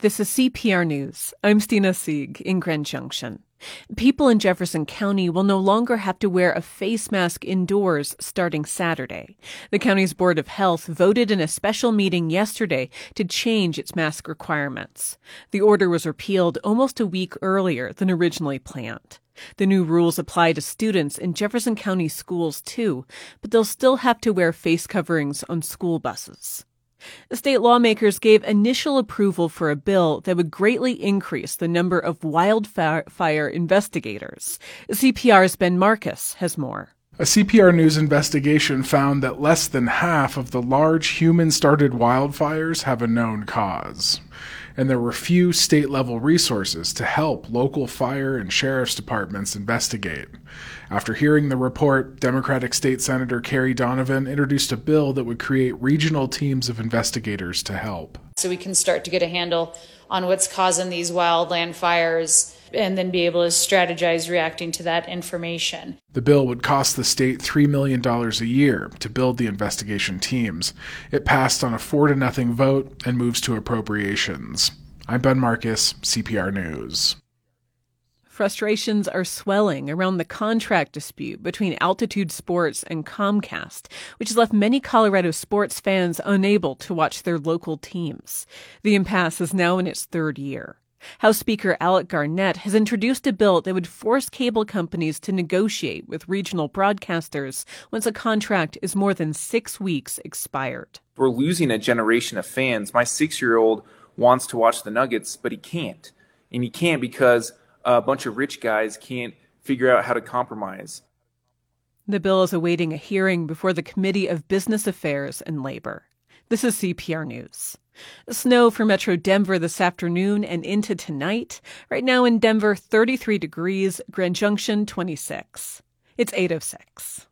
This is CPR News. I'm Stina Sieg in Grand Junction. People in Jefferson County will no longer have to wear a face mask indoors starting Saturday. The county's Board of Health voted in a special meeting yesterday to change its mask requirements. The order was repealed almost a week earlier than originally planned. The new rules apply to students in Jefferson County schools too, but they'll still have to wear face coverings on school buses. State lawmakers gave initial approval for a bill that would greatly increase the number of wildfire investigators. CPR's Ben Marcus has more. A CPR News investigation found that less than half of the large human-started wildfires have a known cause. And there were few state-level resources to help local fire and sheriff's departments investigate. After hearing the report, Democratic State Senator Carrie Donovan introduced a bill that would create regional teams of investigators to help. So we can start to get a handle on what's causing these wildland fires and then be able to strategize reacting to that information. The bill would cost the state $3 million a year to build the investigation teams. It passed on a 4-0 vote and moves to appropriations. I'm Ben Marcus, CPR News. Frustrations are swelling around the contract dispute between Altitude Sports and Comcast, which has left many Colorado sports fans unable to watch their local teams. The impasse is now in its third year. House Speaker Alec Garnett has introduced a bill that would force cable companies to negotiate with regional broadcasters once a contract is more than 6 weeks expired. We're losing a generation of fans. My 6-year-old wants to watch the Nuggets, but he can't. And he can't because a bunch of rich guys can't figure out how to compromise. The bill is awaiting a hearing before the Committee of Business Affairs and Labor. This is CPR News. Snow for Metro Denver this afternoon and into tonight. Right now in Denver, 33 degrees, Grand Junction 26. It's 8:06.